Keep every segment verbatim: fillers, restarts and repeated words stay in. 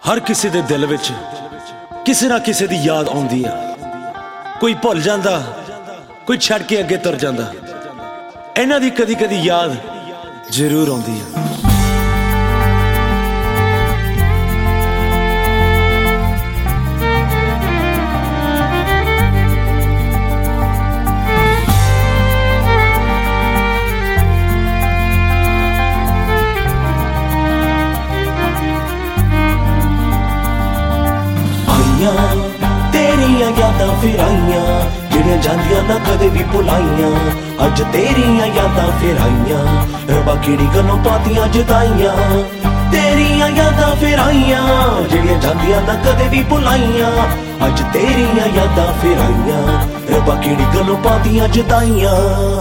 हर किसी दे दिल विच किसी ना किसी दी याद आउंदी आ। कोई भुल जांदा, कोई छड़ के अगे तुर जांदा। इन्हां दी कदी कदी याद जरूर आउंदी आ। तेरिया यादां फिर आईयां जिहड़ियां जांदियां ना कदे भी भुलाइयां। अज तेरिया यादां फिर आईयां रब्बा किहड़ी गल्लों पातियां जुदाइयां। तेरिया यादां फिर आईयां जिहड़ियां जांदियां ना कदे भी भुलाइयां। अज तेरिया यादां फिर आईयां रब्बा किहड़ी गल्लों पातियां जुदाइयां।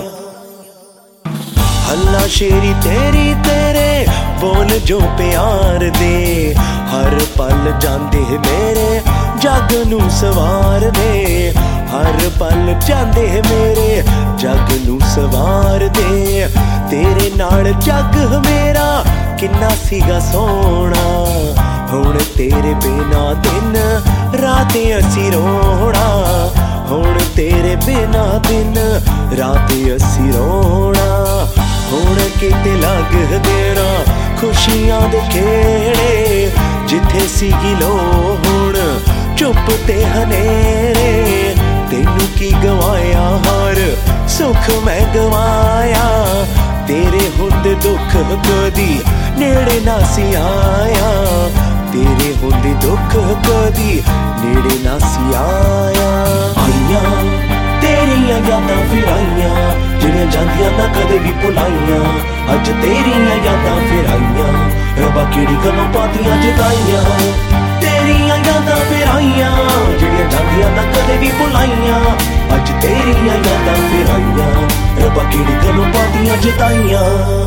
हल्ला शेरी तेरी तेरे बोल जो प्यार दे हर पल जांदे मेरे जग नू सवार दे। हर पल जांदे मेरे जग नू सवार दे। तेरे नाल जग मेरा किन्ना सीगा सोहना हुण तेरे बिना दिन रात असी रोना। हुण तेरे बिना दिन रात असी रोना। हुण किते लग देना खुशियां दे खेड़े जिथे सीगी लो हुण चुप ते हनेरे। तेनू की गवाया हर सुख मैं गवाया। तेरे हुंदे दुख कदी नेड़े ना सी आया। तेरे हुंदे दुख कदी नेड़े ना सी आया। आईयां तेरिया यादां फिर आईयां जिहड़ियां जांदियां ना कदे भी भुलाइयां। अज तेरिया यादां फिर आईयां रब्बा किहड़ी गल्लों पातियां जुदाइयां। तेरिया यादां फिर आईयां जिहड़ियां जांदियां ना कदे भी भुलाइयां। अज तेरिया यादां फिर आईयां रब्बा किहड़ी गल्लों पातियां जुदाइयां।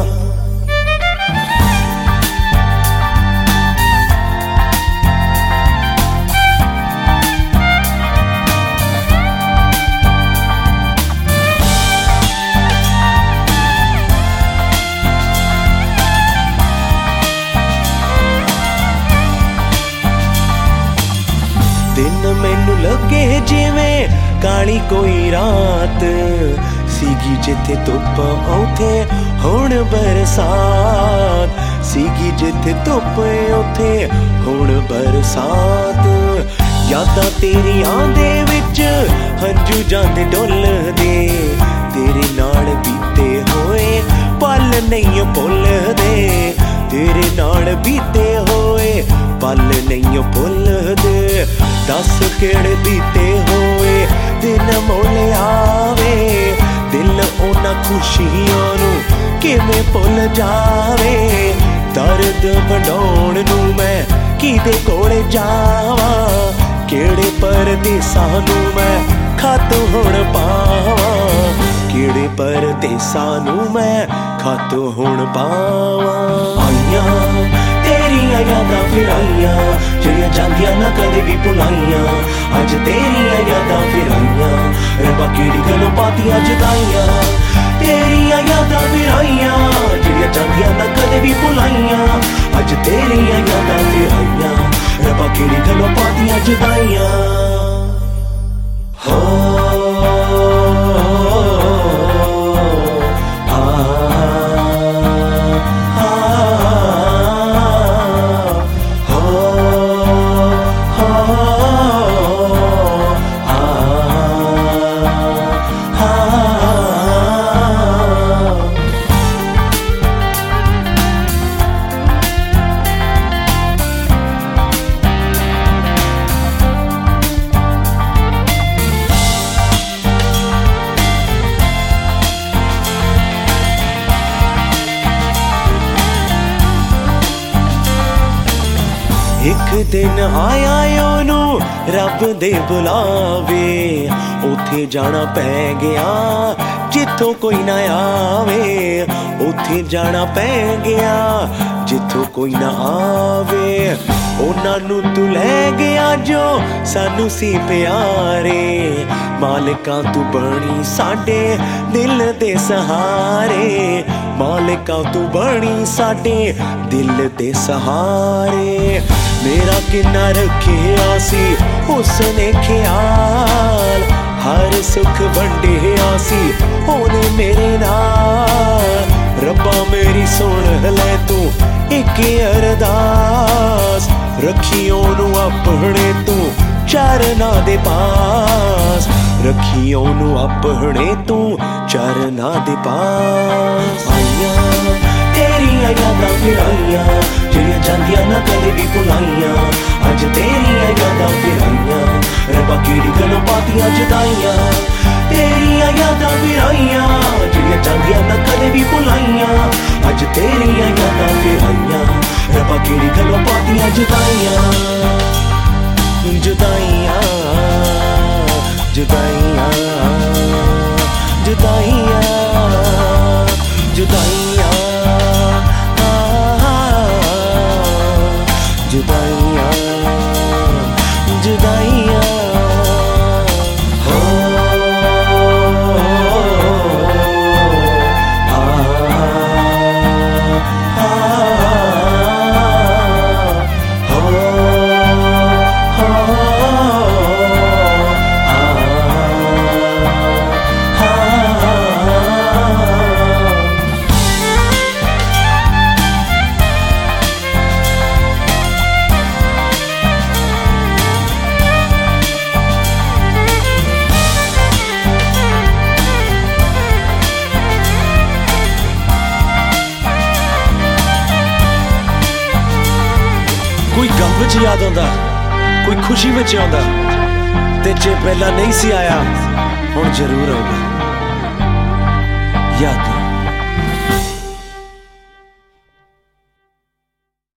दिन मैनू लगे जिवें काली कोई रात सीगी जिथे धुप उथे हुण बरसात। सीगी जिथे धुप उथे हुण बरसात। यादां तेरियां दे विच हंजू जांदे डुलदे। तेरे नाल बीते होए पल नहीं भुलदे। तेरे नाल बीते होए पल नहीं भुलदे। दस केड़े बीते होए दिन मोल आवे। दिल उन्हां खुशियां नू किवें भुल जावे। दर्द वंडाउण नू मैं किदे कोले जावां। केड़े परदेसां नू मैं खत हुण पावां। केड़े परदेसां नू मैं खत हुण पावां। आईयां तेरिया यादां फिर आईयां जिहड़ियां जांदियां ना कदे भी भुलाइयां। अज तेरिया यादां फिर आईयां रब्बा किहड़ी गल्लों पातियां जुदाइयां। तेरिया यादां फिर आईयां जिहड़ियां जांदियां ना कदे भी भुलाइयां। अज तेरिया यादां फिर आईयां रब्बा किहड़ी गल्लों पातियां जुदाइयां। हो एक दिन आया ओनू रब दे बुलावे। उथे जाना पै गया जिथों कोई ना आवे। उथे जाना पै गया जिथों कोई ना आवे। उन्हां नू तू लै गया जो सानू सी प्यारे। मालिकां तू बनी साडे दिल दे सहारे। मालिका तू बनी साडे दिल दे सहारे। मेरा किन्ना रखिया सी उसने ख्याल, हर सुख वंडिया सी ओने मेरे नाल। रब्बा मेरी सुन ले तू एक अरदास, रखी ओनू अपने तू चरना दे पास, रखी ओनू अपने तू चरना दे पास। आइया तेरिया यादां फिर आइया, जेड़ियां जांदियां ना कदे भी भुलाइयां, अज तेरिया यादां फिर आइयां, रब्बा केड़ी गल्लों पातियां जुदाइयां। तेरिया यादां फिर आइयां, जेड़ियां जांदियां ना कदे भी भुलाइयां, अज तेरिया यादां फिर आइयां, रब्बा केड़ी गल्लों पातियां जुदाइयां। जुदाइयां जुदाइयां जुदाइयां जुदाइयां जुदाइयां जुदाइयां हो आ कोई गम विच याद आंदा, कोई खुशी विच आंदा, ते जे पहला नहीं सी आया हुण जरूर आऊगा। याद